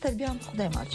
ستربیان خدای ماچ.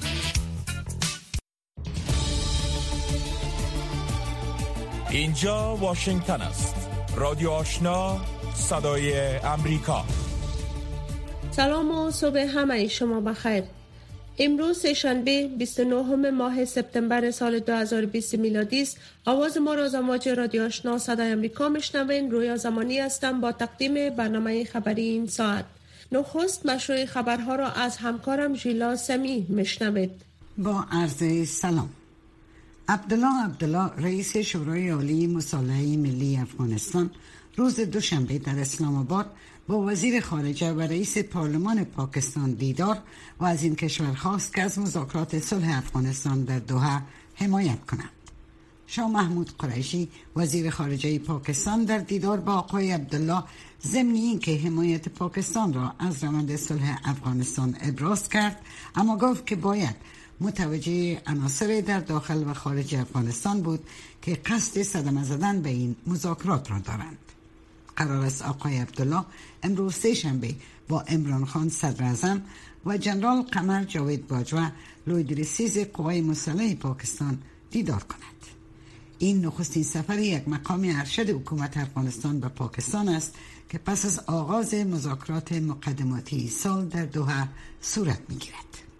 اینجا واشنگتن است. رادیو آشنا، صدای امریکا. سلام و صبح همه شما بخیر. امروز سه‌شنبه 29 ماه سپتامبر سال 2020 میلادی است. آواز ما را از امواج رادیو آشنا صدای امریکا میشنوین. رویا زمانی هستم با تقدیم برنامه خبری این ساعت. نخست مشروع خبرها را از همکارم ژیلا سمی میشنوید. با عرض سلام. عبدالله رئیس شورای عالی مصالحه ملی افغانستان روز دوشنبه در اسلام آباد با وزیر خارجه و رئیس پارلمان پاکستان دیدار و از این کشور خواست که از مذاکرات صلح افغانستان در دوحه حمایت کنند. شاه محمود قریشی وزیر خارجه پاکستان در دیدار با آقای عبدالله ضمن اینکه حمایت پاکستان را از روند صلح افغانستان ابراز کرد، اما گفت که باید متوجه عناصر در داخل و خارج افغانستان بود که قصد صدمه زدن به این مذاکرات را دارند. قرار است آقای عبدالله امروز سه‌شنبه با عمران خان صدر اعظم و جنرال قمر جاوید باجوه لوی‌درسیز قوای مسلح پاکستان دیدار کند. این نخستین سفر یک مقام ارشد حکومت افغانستان به پاکستان است که پس از آغاز مذاکرات مقدماتی سال در دوحه صورت می‌گیرد.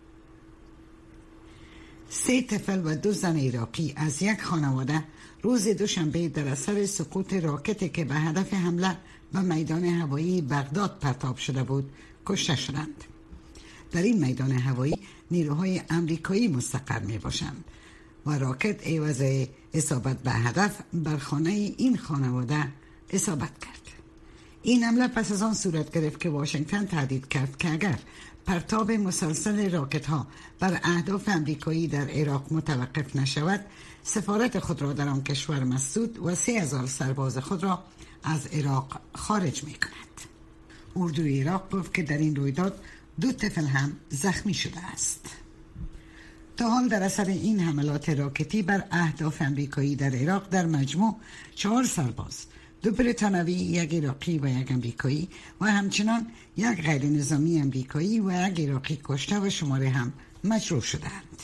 3 طفل و 2 زن عراقی از یک خانواده روز دوشنبه در اثر سقوط راکتی که به هدف حمله به میدان هوایی بغداد پرتاب شده بود کشته شدند. در این میدان هوایی نیروهای امریکایی مستقر می باشند و راکت عوض اصابت به هدف بر خانه این خانواده اصابت کرد. این حمله پس از آن صورت گرفت که واشنگتن تهدید کرد که اگر پرتاب مسلسل راکت ها بر اهداف امریکایی در عراق متوقف نشود، سفارت خود را در آن کشور مسدود و 3000 سرباز خود را از عراق خارج می کند. اردوی عراق گفت که در این رویداد 2 طفل هم زخمی شده است. تا حال در اثر این حملات راکتی بر اهداف امریکایی در عراق در مجموع 4 سرباز، 2 بریتانوی، 1 عراقی و 1 امریکایی و همچنان 1 غیر نظامی امریکایی و 1 عراقی کشته و شماره هم مجروح شدند.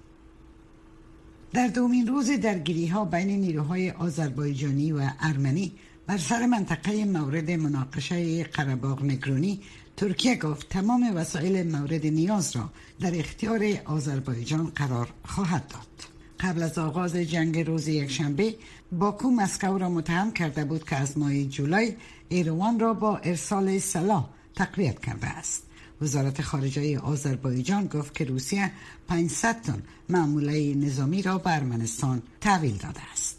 در دومین روز درگیری ها بین نیروهای آذربایجانی و ارمنی بر سر منطقه مورد مناقشه قره‌باغ نگرونی، ترکیه گفت تمام وسایل مورد نیاز را در اختیار آذربایجان قرار خواهد داد. قبل از آغاز جنگ روز یکشنبه، باکو مسکو را متهم کرده بود که از ماه جولای ایروان را با ارسال سلاح تقویت کرده است. وزارت خارجه آذربایجان گفت که روسیه 500 تن معموله نظامی را به ارمنستان تحویل داده است.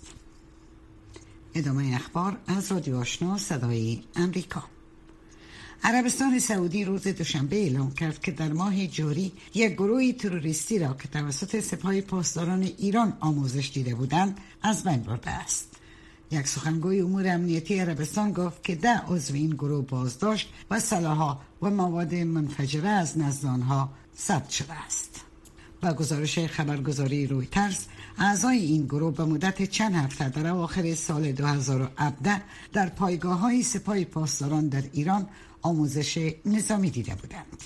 ادامه اخبار از رادیو آشنا صدای امریکا. عربستان سعودی روز دوشنبه اعلام کرد که در ماه جاری یک گروه تروریستی را که توسط سپاه پاسداران ایران آموزش دیده بودند از بین برده است. یک سخنگوی امور امنیتی عربستان گفت که 10 عضو این گروه بازداشت و سلاح‌ها و مواد منفجره از نزد آنها ثبت شده است. با گزارش خبرگزاری رویترز، اعضای این گروه به مدت چند هفته در اواخر سال 2017 در پایگاه‌های سپاه پاسداران در ایران آموزش نظامی دیده بودند.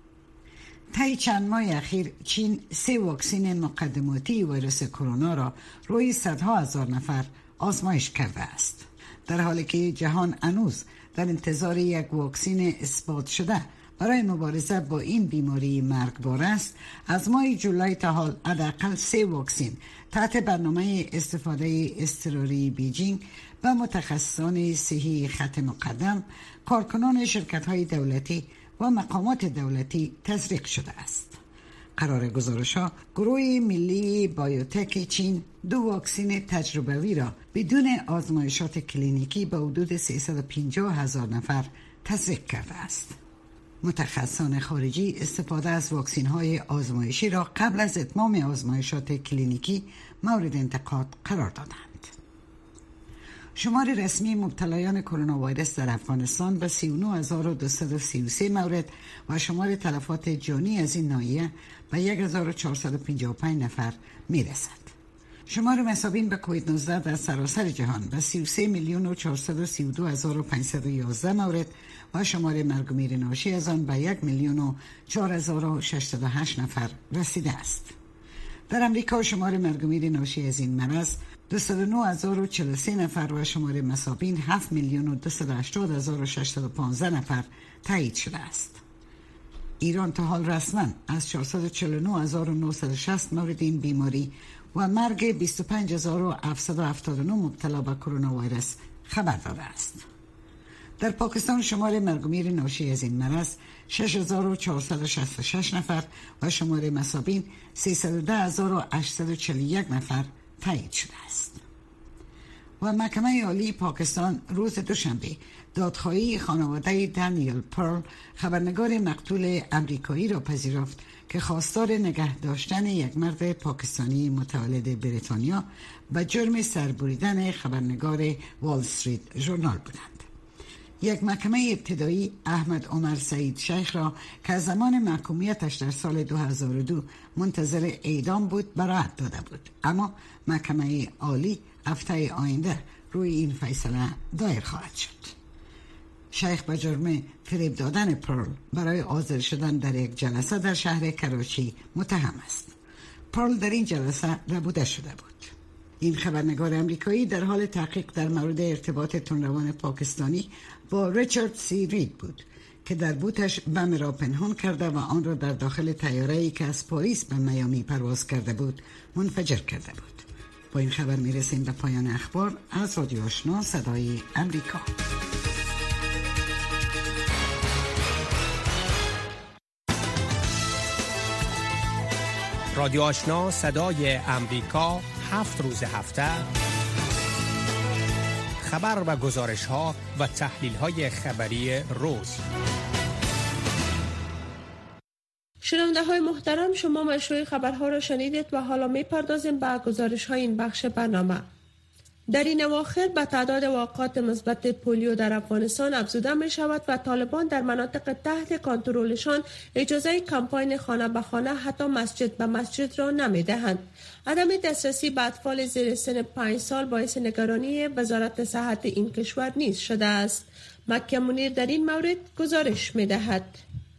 طی چند ماه اخیر چین 3 واکسن مقدماتی ویروس کرونا را روی صدها هزار نفر آزمایش کرده است. در حالی که جهان هنوز در انتظار یک واکسن اثبات شده برای مبارزه با این بیماری مرگبار است، از ماه جولای تا حال حداقل 3 واکسن تحت برنامه استفاده اضطراری بیجینگ و متخصصان صحی خط مقدم، کارکنان شرکت‌های دولتی و مقامات دولتی تزریق شده است. قرار گزارش‌ها، گروه ملی بایوتک چین 2 واکسن تجربوی را بدون آزمایشات کلینیکی به حدود 350,000 نفر تزریق کرده است. متخصصان خارجی استفاده از واکسن‌های آزمایشی را قبل از اتمام آزمایشات کلینیکی مورد انتقاد قرار دادند. شمار رسمی مبتلایان کرونا ویروس در افغانستان به 39,233 مورد و شمار تلفات جانی از این ناحیه به 1,455 نفر میرسد. شمار مصابین به کووید 19 در سراسر جهان به 33,432,511 مورد و شمار مرگ و میر ناشی از آن به 1,04,608 نفر رسیده است. در امریکا شمار مرگ و میر ناشی از این مرض 209,043 نفر و شمار مصابین 7,280,615 نفر تایید شده است. ایران تا حال رسما از 449,960 مورد این بیماری و مرگ 25,779 مبتلا به کرونا ویروس خبر داده است. در پاکستان شمار مرگ و میر ناشی از این مرض 6,466 نفر و شمار مصابین 310,841 نفر تایید شده است. و محکمه عالی پاکستان روز دوشنبه دادخواهی خانواده دانیل پرل خبرنگار مقتول امریکایی را پذیرفت که خواستار نگه داشتن یک مرد پاکستانی متولد بریتانیا به جرم سربریدن خبرنگار وال استریت ژورنال بودند. یک محکمه ابتدایی احمد عمر سعید شیخ را که از زمان محکومیتش در سال 2002 منتظر اعدام بود براءت داده بود، اما محکمه عالی هفته آینده روی این فیصله دایر خواهد شد. شیخ به جرم فریب دادن پرل برای حاضر شدن در یک جلسه در شهر کراچی متهم است. پرل در این جلسه ربوده شده بود. این خبرنگار امریکایی در حال تحقیق در مورد ارتباط تندروان پاکستانی با ریچارد سی رید بود که در بوتش بم را پنهان کرده و آن را در داخل طیاره‌ای که از پاریس به میامی پرواز کرده بود منفجر کرده بود. با این خبر میرسیم به پایان اخبار از رادیو آشنا صدای امریکا. رادیو آشنا صدای امریکا 7 روز هفته خبر و گزارش ها و تحلیل های خبری روز. شنونده های محترم، شما مشروع خبرها را شنیدید و حالا می پردازیم به گزارش های این بخش برنامه. در این اواخر به تعداد واقعات مثبت پولیو در افغانستان افزوده می شود و طالبان در مناطق تحت کنترلشان اجازه کمپاین خانه به خانه حتی مسجد به مسجد را نمی دهند. عدم دسترسی به اطفال زیر سن 5 سال باعث نگرانی وزارت صحت این کشور نیز شده است. مکه منیر در این مورد گزارش می دهد.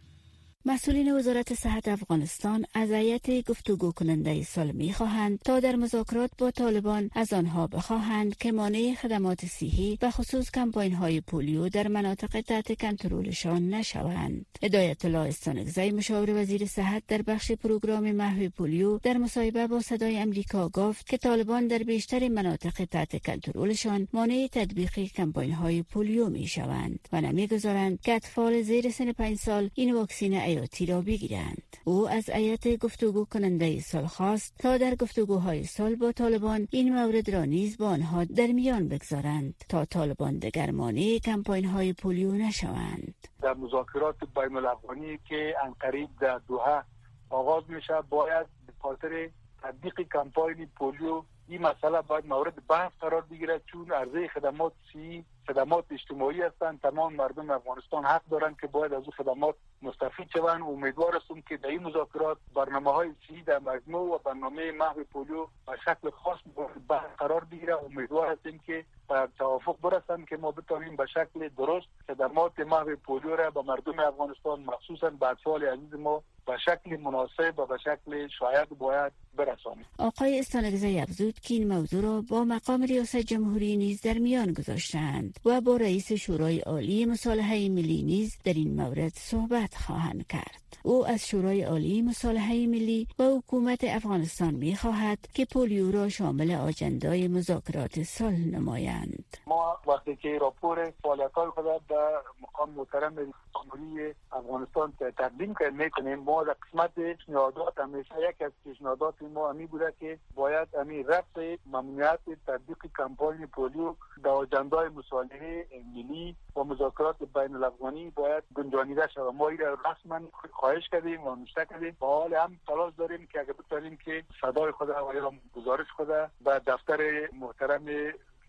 مسئولین وزارت صحت افغانستان از هیئت گفتگو کننده صلح می‌خواهند تا در مذاکرات با طالبان از آنها بخواهند که مانع خدمات صحی و خصوص کمپاین‌های پولیو در مناطق تحت کنترلشان نشوند. هدایت الله استانکزی مشاور وزیر صحت در بخش پروگرام محو پولیو در مصاحبه با صدای امریکا گفت که طالبان در بیشتر مناطق تحت کنترلشان مانع تطبیق کمپاین‌های پولیو می‌شوند و نمی‌گذارند که اطفال زیر سن 5 سال این واکسن را بگیرند. او از هیئت گفتگو کننده صلح خواست تا در گفتگوهای صلح با طالبان این مورد را نیز با آنها در میان بگذارند تا طالبان دگرمانه کمپاین‌های پولیو نشوند. در مذاکرات بین الافغانی که عنقریب در دوحه آغاز میشه باید به خاطر تطبیق کمپاین پولیو این مسئله باید مورد بحث قرار بگیرد، چون عرضه خدمات صحی خدمات اجتماعی هستند. تمام مردم افغانستان حق دارند که باید از اون خدمات مستفید شوند. امیدوار هستم که در این مذاکرات برنامه‌های صحی در مجموع و برنامه محو پولیو به شکل خاص بحث قرار بگیره. امیدوار هستیم که به توافق برسند که ما بتوانیم به شکل درست خدمات محو پولیو را به مردم افغانستان مخصوصا به اطفال عزیز ما به شکل مناسب و به شکل شایع باید برسانیم. آقای استانکزی افزود که این موضوع را با مقام ریاست جمهوری نیز در میان گذاشتند و با رئیس شورای عالی مصالحه ملی نیز در این مورد صحبت خواهند کرد. او از شورای عالی مصالحه ملی و حکومت افغانستان می‌خواهد که پولیو را شامل آجندای مذاکرات صلح نمایند. ما وقتی که راپور فعالیت‌های خود به مقام محترم جمهوری افغانستان تقدیم می‌کنیم، ما در قسمت پیشنهادات همیشه یک از پیشنهادات ما همی بوده که باید همی رفع ممنوعیت تطبیق کمپاین پولیو در آجندای مصالحه ملی و مذاکرات بین الافغانی باید گنجانیده شود. ما این را رسما خواهش کردیم و نوشته کردیم. با حال هم تلاش داریم که اگر بتوانیم که صدای خود و یا گزارش خود به دفتر محترم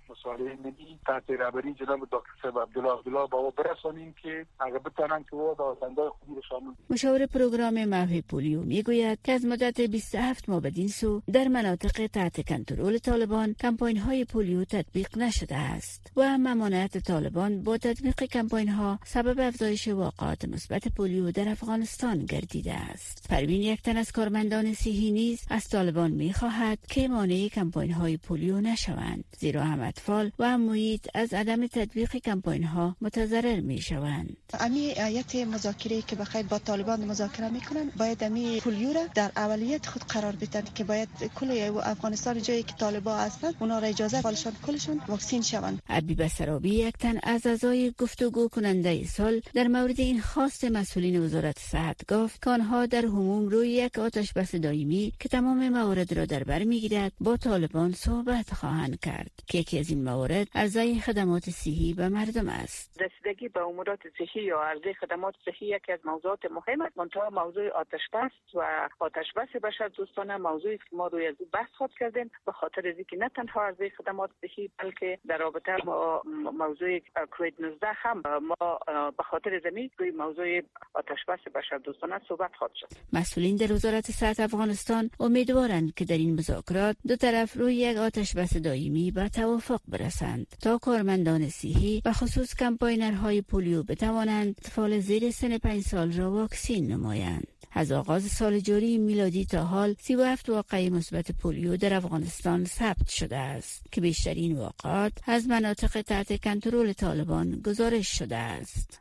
مصالحه ملی تحت رهبری جناب دکتر صاحب عبدالله بابا برسانیم که اگر بتونن که او دادندای خودی رو شامل. مشاور پروگرام محو پولیو میگوید که از مدت 27 ماه بدین سو در مناطق تحت کنترل طالبان کمپاین های پولیو تطبیق نشده است و ممانعت طالبان با تطبیق کمپاین ها سبب افزایش واقعات مثبت پولیو در افغانستان گردیده است. پروین یک تن از کارمندان صحی نیز از طالبان می‌خواهد که مانع کمپاین های پولیو نشوند، زیرا هم اطفال و هم محیط از عدم تطبیق کمپاین ها متضرر می‌شوند. امی آیت مذاکره که بخیر با طالبان مذاکره میکنن باید امی پولیو را در اولویت خود قرار بدن که باید کل افغانستان جایی که طالبان هستند اونا را اجازه بالشان کلشان واکسین شوند. عبی بسرابی یک تن از اعضای گفتگو کننده صلح در مورد این خواست مسئولین وزارت صحت گفت که آنها در حموم روی یک آتش بس دائمی که تمام موارد را در بر میگیرد با طالبان صحبت خواهند کرد که یکی از این موارد عرضه خدمات صحی به مردم است. رسیدگی به امورات صحی یا عرضه خدمات صحی یکی از موضوعات مهم است. منتها موضوع آتش بس و آتش بس بشر دوستانه موضوعی که ما روی از بحث خود کردیم به خاطر از اینکه نه تنها عرضه خدمات صحی بلکه در رابطه با موضوع کووید 19 هم ما به خاطر زمین روی موضوع آتش بس بشر دوستانه صحبت خواهد شد. مسئولین در وزارت صحت افغانستان امیدوارند که در این مذاکرات دو طرف روی یک آتش بس دائمی به توافق برسند تا کارمندان صحی و خصوص کمپاینرهای پولیو بتوانند اطفال زیر سن 5 سال را واکسین نمایند. از آغاز سال جاری میلادی تا حال 37 واقعه مثبت پولیو در افغانستان ثبت شده است که بیشترین واقعات از مناطق تحت کنترل طالبان گزارش شده است.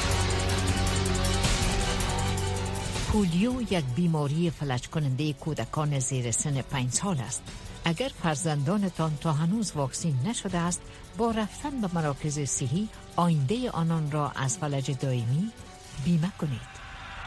پولیو یک بیماری فلج کننده کودکان زیر سن 5 سال است. اگر فرزندانتان تا هنوز واکسین نشده است، با رفتن به مراکز صحی آینده آنان را از فلج دائمی بیمه کنید.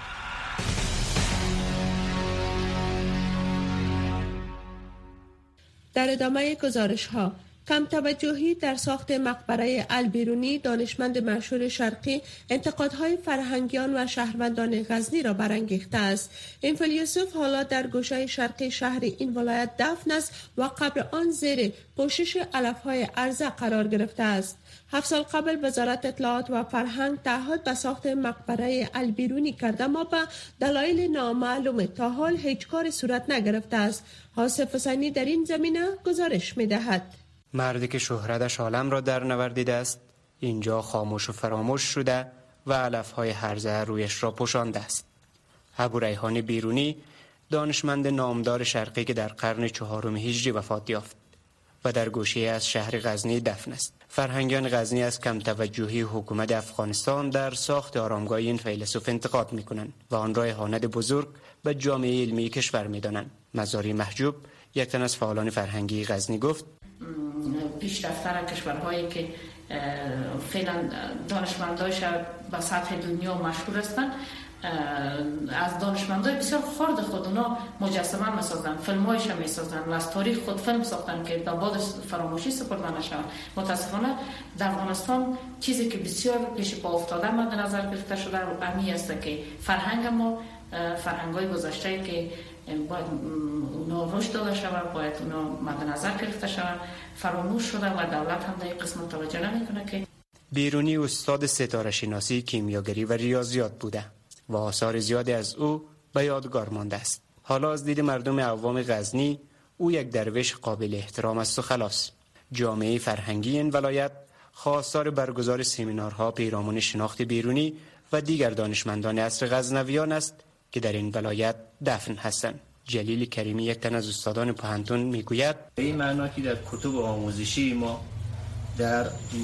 در ادامه گزارش ها، کم توجهی در ساخت مقبره البیرونی دانشمند مشهور شرقی انتقادهای فرهنگیان و شهروندان غزنی را برانگیخته است. اینفل یوسف حالا در گوشه شرقی شهر این ولایت دفن است و قبر آن زیر پوشش علفهای ارزه قرار گرفته است. 7 سال قبل وزارت اطلاعات و فرهنگ تعهد به ساخت مقبره البیرونی کرده، اما به دلایل نامعلوم تا حال هیچ کاری صورت نگرفته است. حاسف حسینی در این زمینه گزارش می‌دهد. مردی که شهرتش عالم را در نوردیده است، اینجا خاموش و فراموش شده و علفهای هرزه رویش را پوشانده است. ابو ریحان بیرونی دانشمند نامدار شرقی که در قرن 4 هجری وفات یافت و در گوشه از شهر غزنی دفن است. فرهنگیان غزنی از کم توجهی حکومت افغانستان در ساخت آرامگاه این فیلسوف انتقاد می‌کنند و آن را اهانت بزرگ به جامعه علمی کشور می‌دانند. مزاری محجوب، یک تن از فعالان فرهنگی غزنی، گفت پیشرفت‌تر کشورهایی که فعلا دانشمندایش به سطح دنیا مشهور هستند، از دانشمندای بسیار خرد خود اونا مجسمه میسازن، فیلمایش هم میسازن و از تاریخ خود فیلم ساختن که به باد فراموشی سپرده نشود. متاسفانه در افغانستان چیزی که بسیار پیش پا افتاده مد نظر گرفته شده و امی است که فرهنگ ما، فرهنگای گذشته که باید اونا رشد داده شود، باید اونا مد نظر گرفته شود، فراموش شده و دولت هم در این قسمت توجه نمیکنه. که بیرونی استاد ستاره شناسی، کیمیاگری و ریاضیات بوده و آثار زیادی از او به یادگار مانده است. حالا از دید مردم عوام غزنی او یک درویش قابل احترام است و خلاص. جامعه فرهنگی این ولایت خواستار برگزار سمینارها پیرامون شناخت بیرونی و دیگر دانشمندان عصر غزنویان است که در این ولایت دفن هستند. جلیل کریمی، یک تن از استادان پوهنتون، میگوید به این معنا که در کتب آموزشی ما، در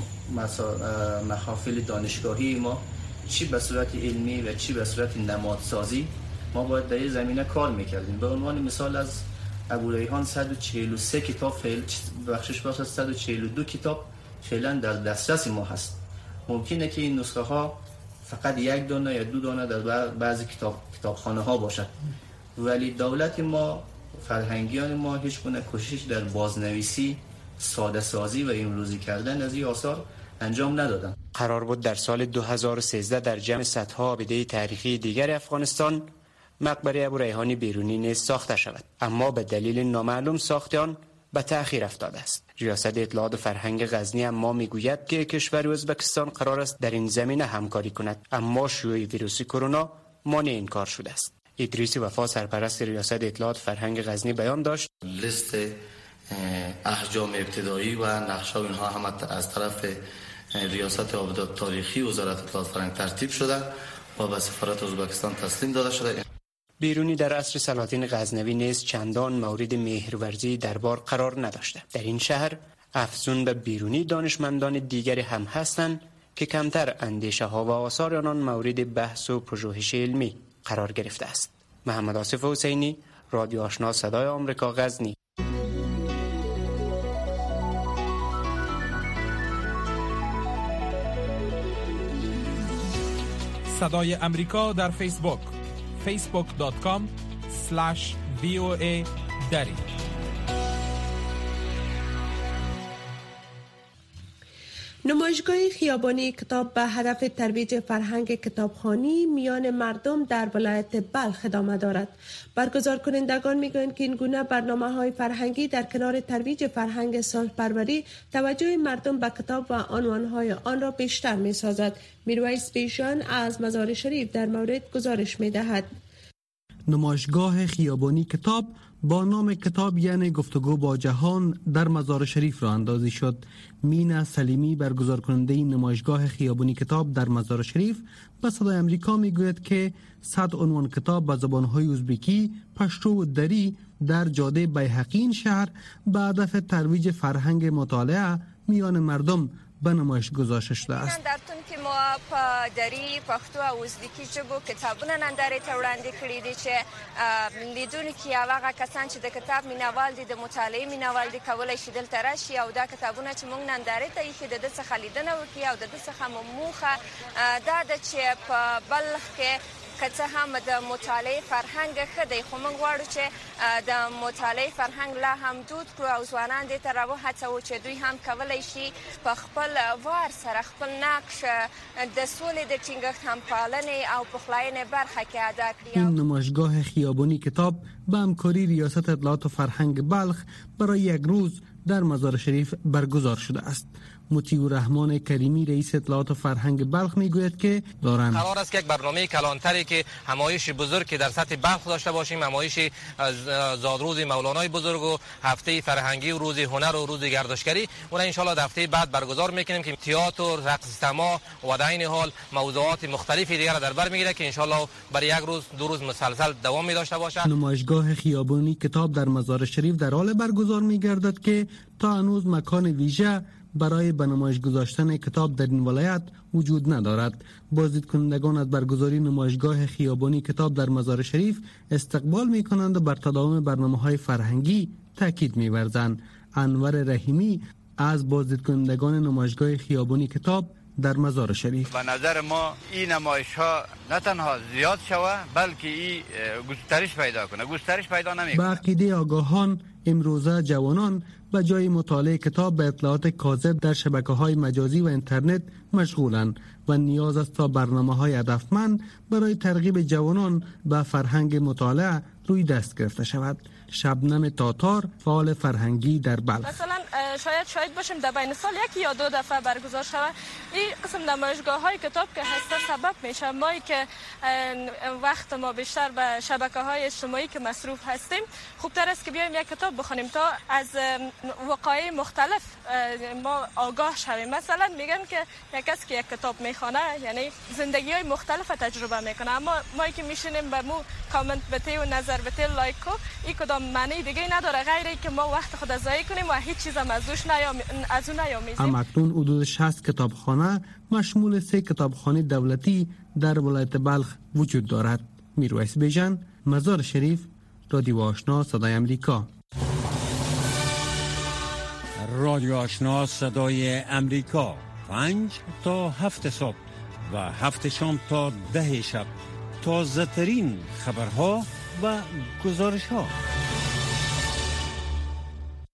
محافل دانشگاهی ما، چی به صورت علمی و چی به صورت نمادسازی، ما باید در این زمینه کار میکردیم. به عنوان مثال از ابو ریحان 143 کتاب بخشش باشه 142 کتاب فعلا در دسترس ما هست. ممکنه که این نسخه ها فقط 1 دانه یا 2 دانه در بعضی کتابخانه ها باشد، ولی دولت ما، فرهنگیان ما هیچ گونه کوشش در بازنویسی، ساده سازی و امروزی کردن از این آثار انجام ندادن. قرار بود در سال 2013 در جمع صدها آبده تاریخی دیگر افغانستان مقبره ابو ریحان بیرونی نیز ساخته شود، اما به دلیل نامعلوم ساخت آن به تأخیر افتاده است. ریاست اطلاعات و فرهنگ غزنی اما میگوید که کشور ازبکستان قرار است در این زمینه همکاری کند، اما شیوع ویروس کرونا مانع این کار شده است. ادریس وفا سرپرست ریاست اطلاعات فرهنگ غزنی بیان داشت: لیست احجام ابتدایی و نقشه و اینها هم از طرف ریاست آبادات تاریخی وزارت اطلاعات فرهنگ ترتیب شده و به سفارت ازبکستان تسلیم داده شده. بیرونی در عصر سلاطین غزنوی نیز چندان مورد مهرورزی دربار قرار نداشته. در این شهر افزون به بیرونی دانشمندان دیگری هم هستند که کمتر اندیشه ها و آثار آنان مورد بحث و پژوهش علمی قرار گرفته است. محمد آصف حسینی، رادیو آشنا صدای آمریکا، غزنی. صدای امریکا در فیسبوک facebook.com/VOA دری. نمایشگاه خیابانی کتاب به هدف ترویج فرهنگ کتابخوانی میان مردم در ولایت بلخ ادامه دارد. برگزار کنندگان میگویند که این گونه برنامه‌های فرهنگی در کنار ترویج فرهنگ صلح‌پروری توجه مردم به کتاب و عنوان‌های آن را بیشتر می‌سازد. میرویس بیژن از مزار شریف در مورد گزارش می‌دهد. نمایشگاه خیابانی کتاب با نام کتاب یعنی گفتگو با جهان در مزار شریف را اندازی شد. مینا سلیمی برگزار کننده این نمایشگاه خیابانی کتاب در مزار شریف به صدای امریکا میگوید که 100 عنوان کتاب به زبانهای ازبکی، پشتو و دری در جاده بیهقی این شهر به هدف ترویج فرهنگ مطالعه میان مردم به نمایش گذاشته شده است. نندارتون که ما په دری، پښتو او ازبکی ژبو کتابونه نندارې ته وړاندې کړي دي چې لیدونکي او هغه کسان چې د کتاب مینوال دي، د مطالعې مینوال دي، کولی شي دلته راشي او دا کتابونه چې موږ نندارې ته ایښي د ده څخه لیدنه وکړي او د ده څخه مو موخه دا ده چې په بلخ کې که څه هم د مطالعې فرهنګ ښه دی، خو موږ غواړو چې د مطالعې فرهنګ لا هم دود کړو او ځوانان دې ته راوهڅوو چې دوی هم کولی شي په خپل وار سره خپل نقش د سولې د ټینګښت همپالنې او پخلاینې برخه کې ادا کړي. این نمایشگاه خیابانی کتاب به همکاری ریاست اطلاعات و فرهنگ بلخ برای یک روز در مزار شریف برگزار شده است. مطیع الرحمن کریمی رئیس اطلاعات و فرهنگ بلخ میگوید که دارند قرار است که یک برنامه کلانتری که همایش بزرگ که در سطح بلخ داشته باشیم، همایش زادروز مولانای بزرگ و هفته فرهنگی و روز هنر و روز گردشگری، اون ان شاء الله در هفته بعد برگزار میکنیم که تئاتر، رقص سما و در این حال موضوعات مختلفی دیگر در بر میگیره که ان شاء الله برای یک روز دو روز مسلسل دوام می داشته باشه. نمایشگاه خیابانی کتاب در مزار شریف در حال برگزار میگردد که تا هنوز مکان ویژه برای به نمایش گذاشتن کتاب در این ولایت وجود ندارد. بازدید کنندگان از برگزاری نمایشگاه خیابانی کتاب در مزار شریف استقبال می کنند و بر تداوم برنامه‌های فرهنگی تاکید می ورزند. انور رحیمی از بازدید کنندگان نمایشگاه خیابانی کتاب در مزار شریف: به نظر ما این نمایش ها نه تنها زیاد شوه بلکه این گسترش پیدا کنه. گسترش پیدا نمیکنه. به عقیده آگاهان امروزه جوانان به جای مطالعه کتاب به اطلاعات کاذب در شبکه‌های مجازی و اینترنت مشغولند و نیاز است تا برنامه‌های هدفمند برای ترغیب جوانان به فرهنگ مطالعه روی دست گرفته شود. شبنم تاتار، فعال فرهنگی در بلخ: مثلا شاید باشیم در بین سال یکی یا دو دفعه برگزار شود این قسم نمایشگاه‌های کتاب که هست سبب میشه مایی که وقت ما بیشتر به شبکه‌های اجتماعی که مصروف هستیم، خوبتر است که بیایم یک کتاب بخونیم تا از وقایع مختلف ما آگاه شویم. مثلا میگن که یک کسی که یک کتاب میخونه یعنی زندگی‌های مختلف تجربه میکنه، اما ما که میشینیم به مو کامنت بته و نظر بته لایک کو این کدام معنی دیگه نداره غیر اینکه ما وقت خود ضایع کنیم و هیچ چیز از اون نیامیزیم. اکنون حدود 60 کتابخانه مشمول 3 کتابخانه دولتی در ولایت بلخ وجود دارد. میرویس بیژن، مزار شریف، رادیو آشنا صدای امریکا. رادیو آشنا صدای امریکا 5 تا 7 صبح و 7 شام تا 10 شب. تازه ترین خبرها و گزارش ها.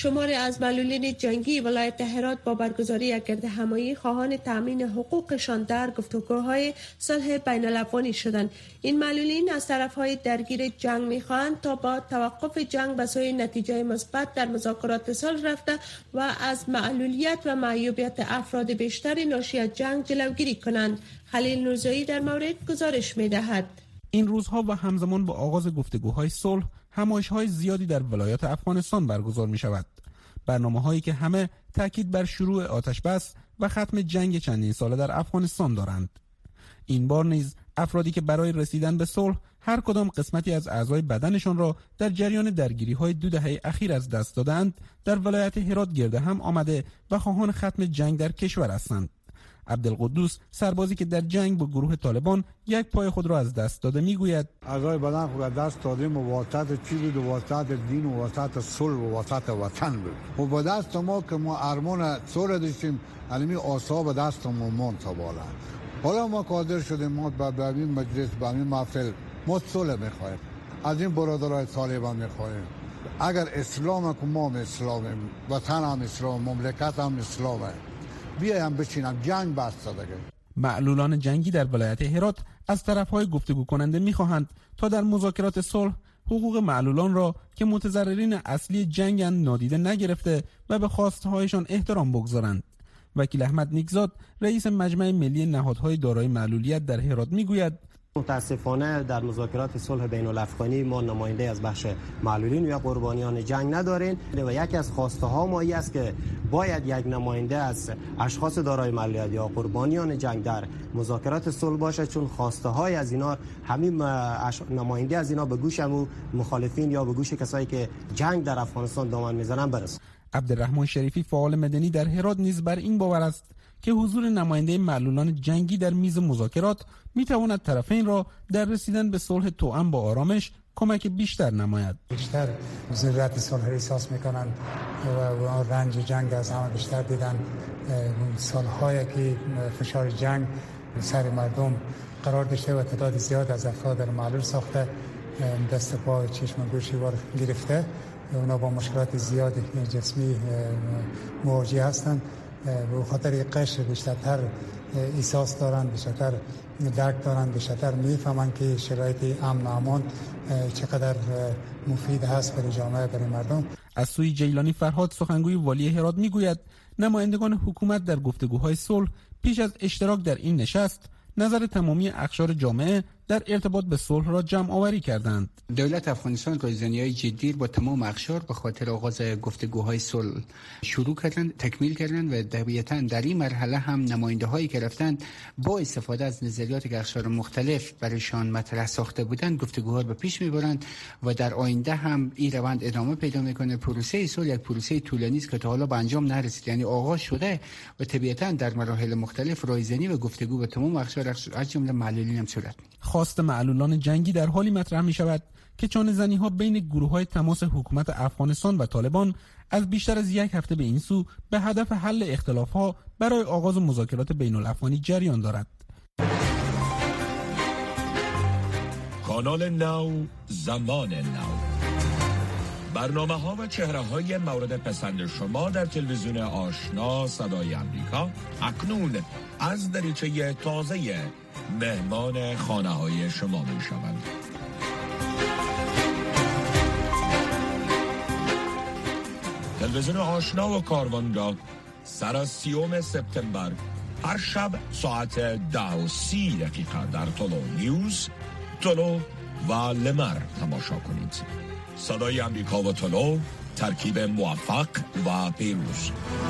شماری از معلولین جنگی ولایت هرات با برگزاری یک گردهمایی خواهان تامین حقوقشان در گفتگوهای صلح بین الافغانی شدند. این معلولین از طرفهای درگیر جنگ می‌خواهند تا با توقف جنگ به سوی نتیجه مثبت در مذاکرات صلح رفته و از معلولیت و معیوبیت افراد بیشتر ناشی از جنگ جلوگیری کنند. خلیل نورزایی در مورد گزارش می‌دهد. این روزها و همزمان با آغاز گفتگوهای صلح، همایش‌های زیادی در ولایات افغانستان برگزار می‌شود. برنامه‌هایی که همه تاکید بر شروع آتش بس و ختم جنگ چندین ساله در افغانستان دارند. این بار نیز افرادی که برای رسیدن به صلح هر کدام قسمتی از اعضای بدنشان را در جریان درگیری‌های 2 دهه اخیر از دست دادند، در ولایت هرات گرد هم آمده و خواهان ختم جنگ در کشور هستند. عبدالقدوس، سربازی که در جنگ با گروه طالبان یک پای خود را از دست داده، میگوید اعضای بدن خود از دست دادیم و واسطه چی بود؟ واسطه دین و واسطه صلح و واسطه وطن بود. و با دست ما که ما ارمان صلح داشتیم، علمی آسا به دست ما مون تا بالا. حالا ما قادر شدیم ما به این مجلس، به این محفل ما صلح میخواهیم. از این برادرای طالبان میخواهیم. اگر اسلام که ما اسلامیم، وطن هم اسلام، مملکت هم اسلامه، بیایم بچینم جنگ بسته دیگه. معلولان جنگی در ولایت هرات از طرفهای گفتگو کننده می‌خواهند تا در مذاکرات صلح حقوق معلولان را که متضررین اصلی جنگند نادیده نگرفته و به خواستهایشان احترام بگذارند. وکیل احمد نیکزاد، رئیس مجمع ملی نهادهای دارای معلولیت در هرات میگوید متاسفانه در مذاکرات صلح بین الافغانی ما نماینده از بخش معلولین یا قربانیان جنگ نداریم و یکی از خواسته ها ما است که باید یک نماینده از اشخاص دارای معلولیت یا قربانیان جنگ در مذاکرات صلح باشه، چون خواسته های از اینا همین نماینده از اینا به گوش مخالفین یا به گوش کسایی که جنگ در افغانستان دامن میزنن برسه. عبدالرحمن شریفی، فعال مدنی در هرات، نیز بر این باور است که حضور نماینده معلولان جنگی در میز مذاکرات میتواند طرفین را در رسیدن به صلح توأم با آرامش کمک بیشتر نماید. بیشتر ضرورت صلح احساس میکنند و رنج جنگ از همه بیشتر دیدن. سالهایی که فشار جنگ سر مردم قرار داشته و تعداد زیاد از افراد در معلول ساخته، دست پا چشم گوشوار گرفته، اونا با مشکلات زیاد جسمی مواجه هستند. به خاطر قشر بیشتر احساس دارند، بیشتر درک دارند، بیشتر میفهمند که شرایط امن و امان چقدر مفید هست برای جامعه، برای مردم. از سوی جیلانی فرهاد، سخنگوی والی هرات، میگوید نمایندگان حکومت در گفتگوهای صلح پیش از اشتراک در این نشست نظر تمامی اقشار جامعه در ارتباط به صلح را جمع آوری کردند. دولت افغانستان رایزنی‌های جدی با تمام اقشار به خاطر آغاز گفتگوهای صلح شروع کردند، تکمیل کردند و طبیعتاً در این مرحله هم نماینده‌هایی که رفتند با استفاده از نظریات که اقشار مختلف برایشان مطرح ساخته بودند گفتگوها را به پیش می‌برند و در آینده هم این روند ادامه پیدا می‌کنه. پروسه صلح یک پروسه طولانی است که تا حالا به انجام نرسید، یعنی آغاز شده و طبیعتاً در مراحل مختلف رایزنی و گفتگو با تمام اقشار از جمله معلولین هم صورت می‌گیرد. خواست معلولان جنگی در حالی مطرح می شود که چانه‌زنی‌ها بین گروه‌های تماس حکومت افغانستان و طالبان از بیشتر از یک هفته به این سو به هدف حل اختلاف‌ها برای آغاز مذاکرات بین الافغانی جریان دارد. کانال نو، زمان نو، برنامه‌ها و چهره‌های مورد پسند شما در تلویزیون آشنا صدای آمریکا اکنون از دریچه تازه مهمان خانه‌های شما می‌شوند. تلویزیون آشنا و کاروانگاه سر از 30 سپتامبر هر شب ساعت 10:30 در تولو نیوز، تولو و لمر تماشا کنید. صدای آمریکا و تولو، ترکیب موفق و پیروز.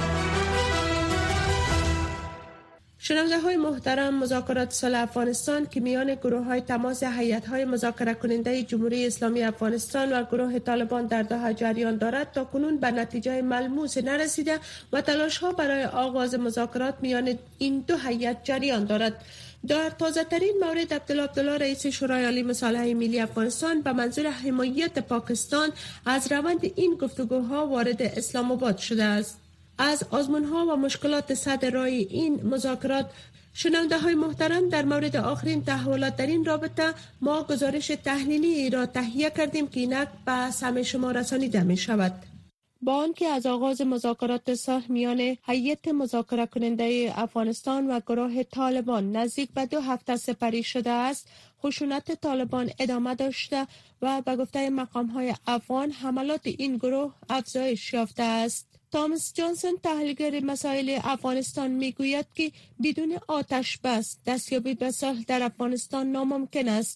شنونده های محترم، مذاکرات صلح افغانستان که میان گروه های تماس هیئت های مذاکره کننده جمهوری اسلامی افغانستان و گروه طالبان در دوحه جریان دارد تا کنون به نتیجه ملموس نرسیده و تلاش ها برای آغاز مذاکرات میان این دو هیئت جریان دارد. در تازه ترین مورد عبدالله رئیس شورای عالی مصالحه ملی افغانستان به منظور حمایت پاکستان از روند این گفتگوها وارد اسلام آباد شده است. از آزمون‌ها و مشکلات صد راه این مذاکرات شنونده های محترم، در مورد آخرین تحولات در این رابطه ما گزارش تحلیلی را تهیه کردیم که اینک به سمع شما رسانیده می شود. با آنکه از آغاز مذاکرات صلح میان هیئت مذاکره کننده افغانستان و گروه طالبان نزدیک به 2 هفته سپری شده است، خشونت طالبان ادامه داشته و به گفته مقام‌های افغان حملات این گروه افزایش یافته است. تامس جانسون تحلیلگر مسائل افغانستان میگوید که بدون آتش بس دستیابی به صلح در افغانستان ناممکن است.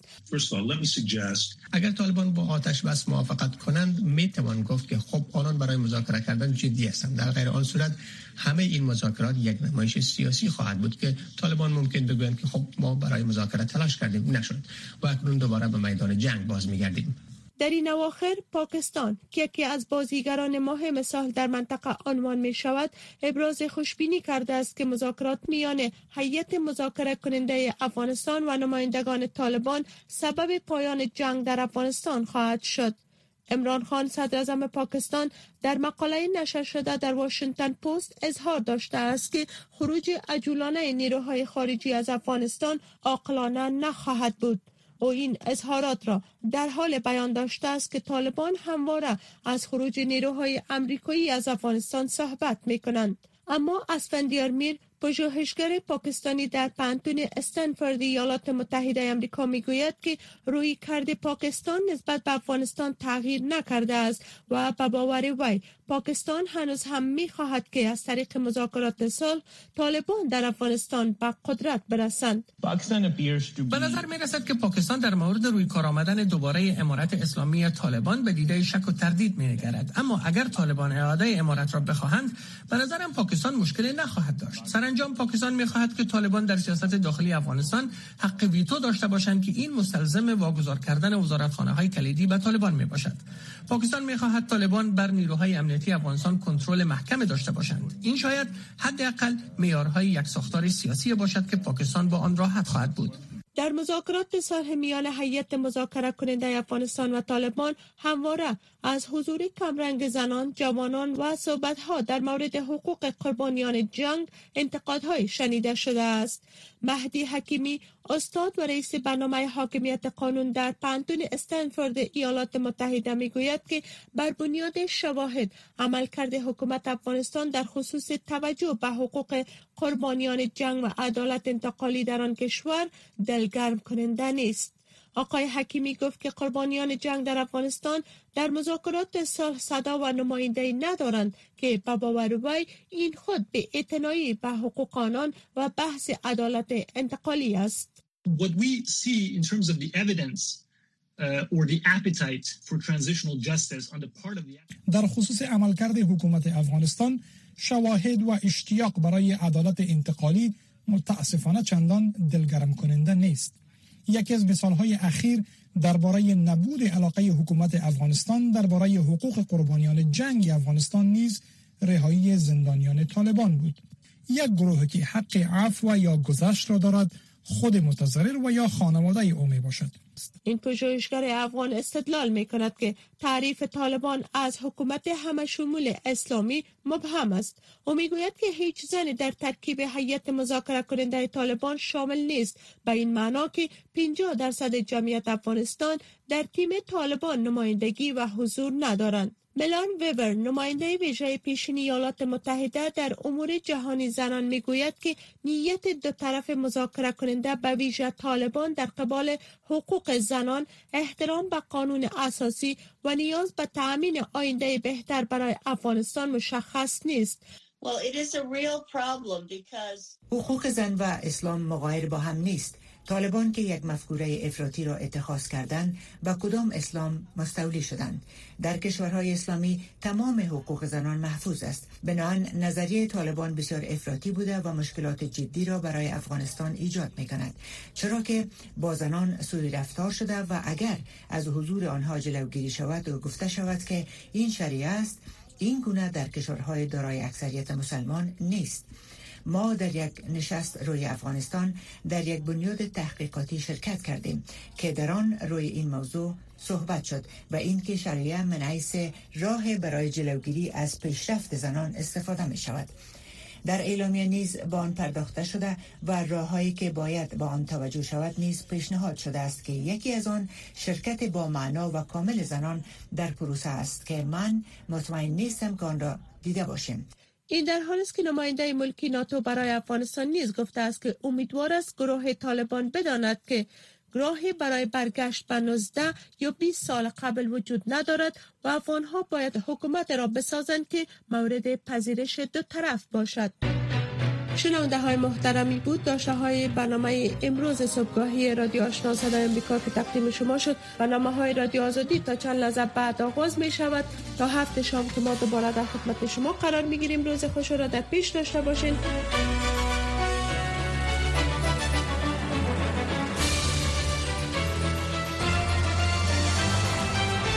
اگر طالبان با آتش بس موافقت کنند میتوان گفت که خب آنان برای مذاکره کردن جدی هستند. در غیر آن صورت همه این مذاکرات یک نمایش سیاسی خواهد بود که طالبان ممکن بگویند که خب ما برای مذاکره تلاش کردیم نشد و اکنون دوباره به میدان جنگ باز میگردیم. در این اواخر پاکستان که یکی از بازیگران مهم صلح در منطقه عنوان می شود ابراز خوشبینی کرده است که مذاکرات میان هیئت مذاکره کننده افغانستان و نمایندگان طالبان سبب پایان جنگ در افغانستان خواهد شد. عمران خان صدر اعظم پاکستان در مقاله نشر شده در واشنگتن پست اظهار داشته است که خروج عجولانه نیروهای خارجی از افغانستان عاقلانه نخواهد بود. او این اظهارات را در حال بیان داشته است که طالبان همواره از خروج نیروهای آمریکایی از افغانستان صحبت می‌کنند. اما اسفندیار میر پژوهشگر پاکستانی در پانتون استنفورد ایالات متحده آمریکا میگوید که رویکرد پاکستان نسبت به افغانستان تغییر نکرده است و به باور وی پاکستان هنوز هم میخواهد که از طریق مذاکرات صلح طالبان در افغانستان به قدرت برسند. به نظر میرسد که پاکستان در مورد روی کار آمدن دوباره امارت اسلامی طالبان به دیده شک و تردید مینگرد، اما اگر طالبان اعاده امارت را بخواهند به نظرم پاکستان مشکلی نخواهد داشت. سرانجام پاکستان میخواهد که طالبان در سیاست داخلی افغانستان حق ویتو داشته باشند که این مستلزم واگذار کردن وزارتخانه‌های کلیدی به طالبان میباشد. پاکستان میخواهد طالبان بر نیروهای امنیتی افغانستان کنترل محکم داشته باشند. این شاید حداقل معیارهای یک ساختار سیاسی باشد که پاکستان با آن راحت خواهد بود. در مذاکرات صلح میان هیئت مذاکره کننده افغانستان و طالبان همواره از حضور کمرنگ زنان، جوانان و صحبت‌ها در مورد حقوق قربانیان جنگ انتقادهای شنیده شده است. مهدی حکیمی استاد و رئیس برنامه حاکمیت قانون در پانتون استنفورد ایالات متحده میگوید که بر بنیاد شواهد عملکرد حکومت افغانستان در خصوص توجه به حقوق قربانیان جنگ و عدالت انتقالی در آن کشور دلگرم کننده نیست. آقای حکیمی گفت که قربانیان جنگ در افغانستان در مذاکرات صلح صدا و نماینده‌ای ندارند که به باور وی این خود به اعتنایی به حقوق آنان و بحث عدالت انتقالی است. What we see in terms of the evidence or the appetite for transitional justice on the part of the در خصوص عملکرد حکومت افغانستان شواهد و اشتیاق برای عدالت انتقالی متاسفانه چندان دلگرم کننده نیست. یکی از مثال‌های اخیر درباره نبود علاقه حکومت افغانستان درباره حقوق قربانیان جنگ افغانستان نیز رهایی زندانیان طالبان بود. یک گروه که حق عفو یا گذشت را دارد خود متضرر و یا خانواده او می باشد. این پژوهشگر افغان استدلال می کند که تعریف طالبان از حکومت همه شمول اسلامی مبهم است. او می گوید که هیچ زنی در ترکیب هیئت مذاکره کننده طالبان شامل نیست، به این معنا که 50% جمعیت افغانستان در تیم طالبان نمایندگی و حضور ندارند. ملان ویبر نماینده ویژه پیشین ایالات متحده در امور جهانی زنان میگوید که نیت دو طرف مذاکره کننده به ویژه طالبان در قبال حقوق زنان، احترام به قانون اساسی و نیاز به تأمین آینده بهتر برای افغانستان مشخص نیست. حقوق زن و اسلام مغایر با هم نیست. طالبان که یک مفکوره افراطی را اتخاذ کردند با کدام اسلام مستولی شدند؟ در کشورهای اسلامی تمام حقوق زنان محفوظ است. بنابراین نظریه طالبان بسیار افراطی بوده و مشکلات جدی را برای افغانستان ایجاد می‌کند، چرا که با زنان سوء رفتار شده و اگر از حضور آنها جلوگیری شود و گفته شود که این شریعه است، این گونه در کشورهای دارای اکثریت مسلمان نیست. ما در یک نشست روی افغانستان در یک بنیاد تحقیقاتی شرکت کردیم که در آن روی این موضوع صحبت شد و این که شریعه من حیث راه برای جلوگیری از پیشرفت زنان استفاده می شود. در اعلامیه نیز با آن پرداخته شده و راههایی که باید با آن توجه شود نیز پیشنهاد شده است که یکی از آن شرکت با معنا و کامل زنان در پروسه است که من مطمئن نیستم که آن را دیده باشیم. این در حالی است که نماینده ملکی ناتو برای افغانستان نیز گفته است که امیدوار است گروه طالبان بداند که راهی برای برگشت به 19 یا 20 سال قبل وجود ندارد و افغانها باید حکومت را بسازند که مورد پذیرش دو طرف باشد. شنونده های محترمی بود داشته های برنامه امروز صبحگاهی رادیو آشنا صدای آمریکا که تقدیم شما شد. برنامه های رادیو آزادی تا چند لحظه بعد آغاز می شود. تا هفته شام که ما دوباره در خدمت شما قرار می گیریم. روز خوش را در پیش داشته باشین.